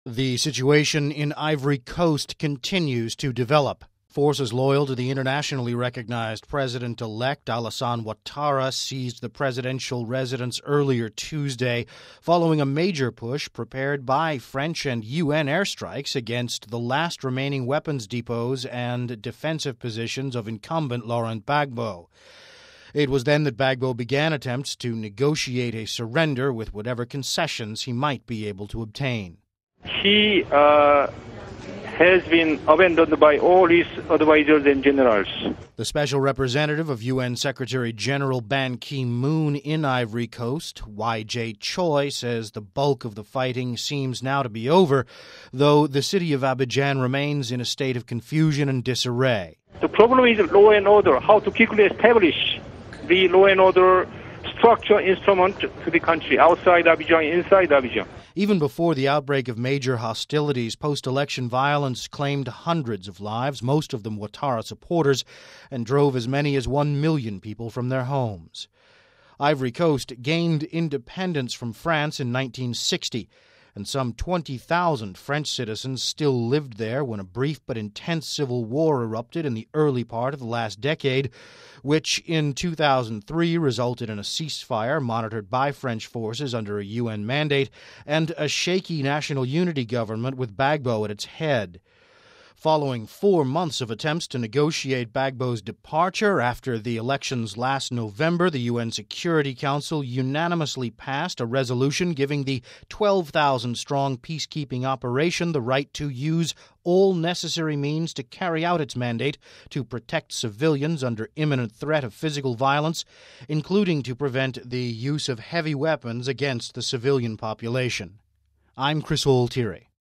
The situation in Ivory Coast continues to develop. Forces loyal to the internationally recognized president-elect Alassane Ouattara seized the presidential residence earlier Tuesday, following a major push prepared by French and UN airstrikes against the last remaining weapons depots and defensive positions of incumbent Laurent Gbagbo. It was then that Gbagbo began attempts to negotiate a surrender with whatever concessions he might be able to obtain. He has been abandoned by all his advisors and generals. The special representative of UN Secretary General Ban Ki-moon in Ivory Coast, Y.J. Choi, says the bulk of the fighting seems now to be over, though the city of Abidjan remains in a state of confusion and disarray. The problem is law and order, how to quickly establish the law and order structure instrument to the country, outside Abidjan, inside Abidjan. Even before the outbreak of major hostilities, post-election violence claimed hundreds of lives, most of them Ouattara supporters, and drove as many as 1 million people from their homes. Ivory Coast gained independence from France in 1960, and some 20,000 French citizens still lived there when a brief but intense civil war erupted in the early part of the last decade, which in 2003 resulted in a ceasefire monitored by French forces under a UN mandate and a shaky national unity government with Gbagbo at its head. Following 4 months of attempts to negotiate Gbagbo's departure after the elections last November, the UN Security Council unanimously passed a resolution giving the 12,000-strong peacekeeping operation the right to use all necessary means to carry out its mandate to protect civilians under imminent threat of physical violence, including to prevent the use of heavy weapons against the civilian population. I'm Chris Altieri.